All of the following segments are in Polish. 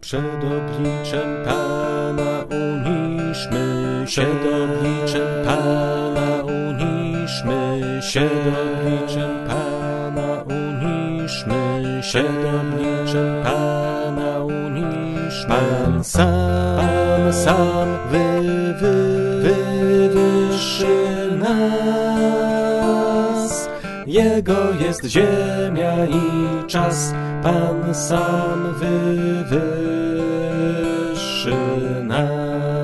Przed obliczem Pana uniszmy się, przed obliczem Pana uniszmy się, przed obliczem Pana uniszmy się, przed obliczem Pana uniszmy. Pan sam wywyższy nas. Jego jest ziemia i czas, Pan sam wywyższy nas.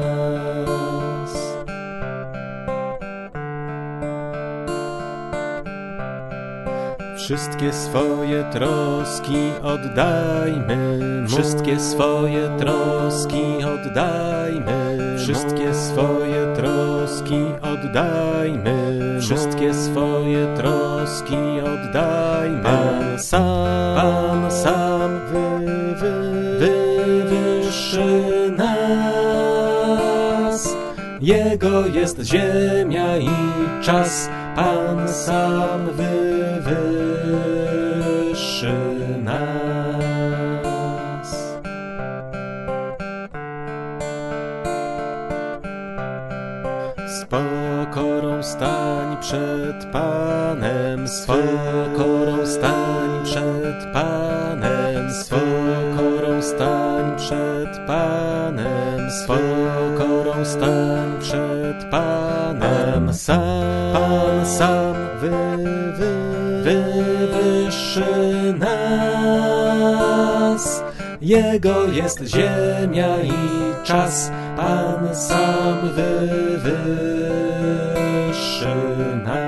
Wszystkie swoje troski oddajmy Mu. Wszystkie swoje troski oddajmy Mu. Wszystkie swoje troski oddajmy Mu. Wszystkie swoje troski oddajmy. Pan sam wywyższy nas. Jego jest ziemia i czas, Pan sam wywyższy nas. Z pokorą stań przed Panem, z pokorą stań przed Panem, z pokorą stań przed Panem, z pokorą stań przed Panem. Pan sam wywyższy nas. Jego jest ziemia i czas, Pan sam wywyższy nas.